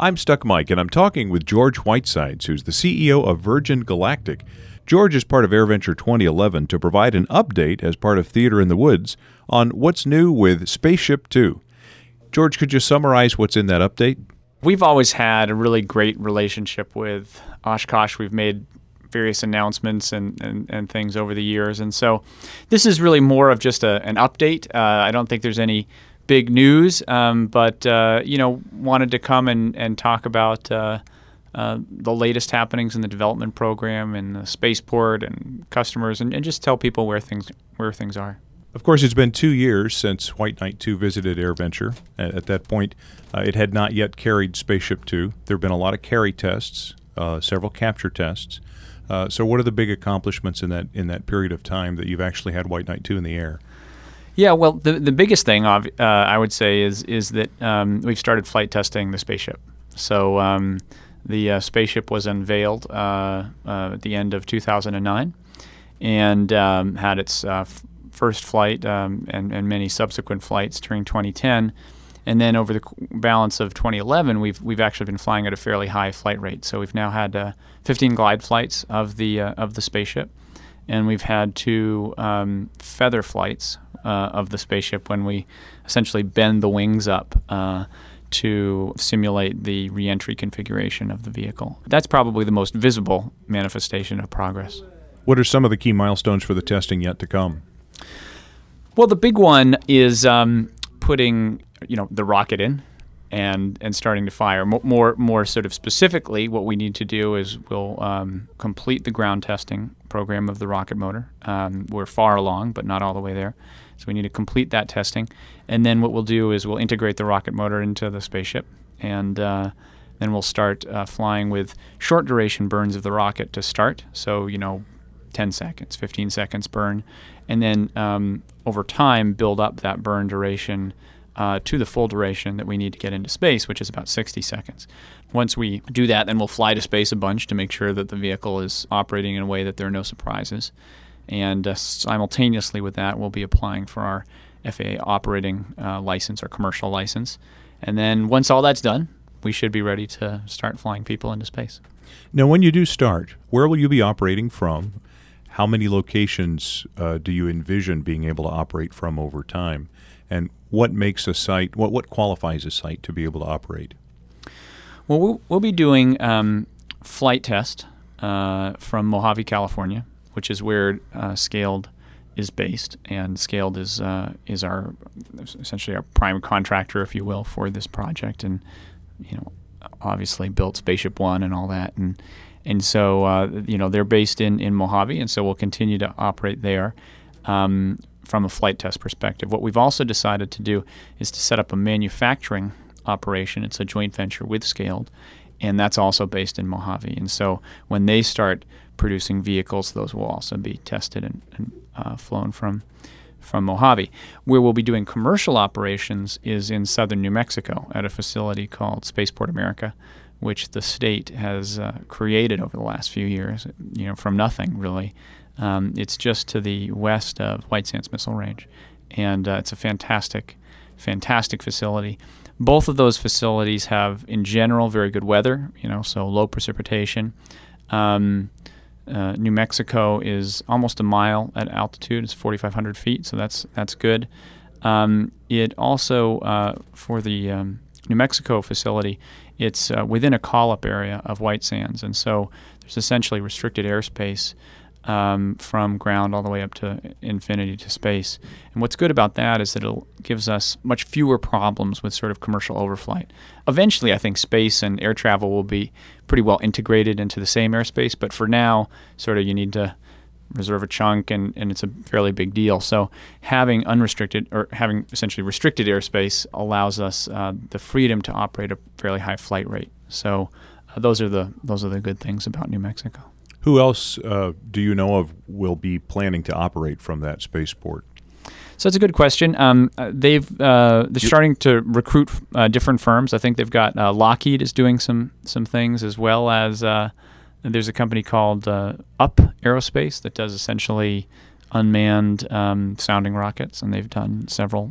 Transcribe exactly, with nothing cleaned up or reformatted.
I'm Stuck Mike, and I'm talking with George Whitesides, who's the C E O of Virgin Galactic. George is part of AirVenture twenty eleven to provide an update as part of Theater in the Woods on what's new with Spaceship Two. George, could you summarize what's in that update? We've always had a really great relationship with Oshkosh. We've made various announcements and, and, and things over the years. And so this is really more of just a, an update. Uh, I don't think there's any big news, um, but, uh, you know, wanted to come and, and talk about uh, uh, the latest happenings in the development program and the spaceport and customers and, and just tell people where things where things are. Of course, it's been two years since White Knight two visited AirVenture. At, at that point, uh, it had not yet carried Spaceship Two. There have been a lot of carry tests, uh, several capture tests. Uh, so what are the big accomplishments in that in that period of time that you've actually had White Knight two in the air? Yeah, well, the the biggest thing uh, I would say is is that um, we've started flight testing the spaceship. So um, the uh, spaceship was unveiled uh, uh, at the end of two thousand nine and um, had its uh, f- first flight um, and, and many subsequent flights during twenty ten. And then over the balance of twenty eleven, we've we've actually been flying at a fairly high flight rate. So we've now had uh, fifteen glide flights of the uh, of the spaceship, and we've had two um, feather flights uh, of the spaceship when we essentially bend the wings up uh, to simulate the reentry configuration of the vehicle. That's probably the most visible manifestation of progress. What are some of the key milestones for the testing yet to come? Well, the big one is um, putting you know the rocket in and and starting to fire. More, more more sort of specifically, what we need to do is we'll um, complete the ground testing program of the rocket motor. Um, we're far along, but not all the way there. So we need to complete that testing. And then what we'll do is we'll integrate the rocket motor into the spaceship, and uh, then we'll start uh, flying with short duration burns of the rocket to start. So, you know, ten seconds, fifteen seconds burn. And then um, over time, build up that burn duration Uh, to the full duration that we need to get into space, which is about sixty seconds. Once we do that, then we'll fly to space a bunch to make sure that the vehicle is operating in a way that there are no surprises. And uh, simultaneously with that, we'll be applying for our F A A operating uh, license or commercial license. And then once all that's done, we should be ready to start flying people into space. Now, when you do start, where will you be operating from? How many locations uh, do you envision being able to operate from over time? And what makes a site, what, what qualifies a site to be able to operate? Well, we'll, we'll be doing um, flight test uh, from Mojave, California, which is where uh, Scaled is based. And Scaled is uh, is our essentially our prime contractor, if you will, for this project. And, you know, obviously built Spaceship One and all that. And and so, uh, you know, they're based in, in Mojave, and so we'll continue to operate there. Um, from a flight test perspective. What we've also decided to do is to set up a manufacturing operation. It's a joint venture with Scaled, and that's also based in Mojave. And so when they start producing vehicles, those will also be tested and, and uh, flown from from Mojave. Where we'll be doing commercial operations is in southern New Mexico at a facility called Spaceport America, which the state has uh, created over the last few years, you know, from nothing really. Um, it's just to the west of White Sands Missile Range, and uh, it's a fantastic, fantastic facility. Both of those facilities have, in general, very good weather, you know, so low precipitation. Um, uh, New Mexico is almost a mile at altitude; it's forty-five hundred feet, so that's that's good. Um, it also, uh, for the um, New Mexico facility, it's uh, within a call-up area of White Sands, and so there's essentially restricted airspace Um, from ground all the way up to infinity to space. And what's good about that is that it gives us much fewer problems with sort of commercial overflight. Eventually, I think space and air travel will be pretty well integrated into the same airspace, but for now, sort of you need to reserve a chunk, and, and it's a fairly big deal. So having unrestricted, or having essentially restricted airspace allows us uh, the freedom to operate a fairly high flight rate. So uh, those are the those are the good things about New Mexico. Who else uh, do you know of will be planning to operate from that spaceport? So that's a good question. Um, they've uh, they're starting to recruit uh, different firms. I think they've got uh, Lockheed is doing some some things, as well as uh, there's a company called uh, Up Aerospace that does essentially unmanned um, sounding rockets, and they've done several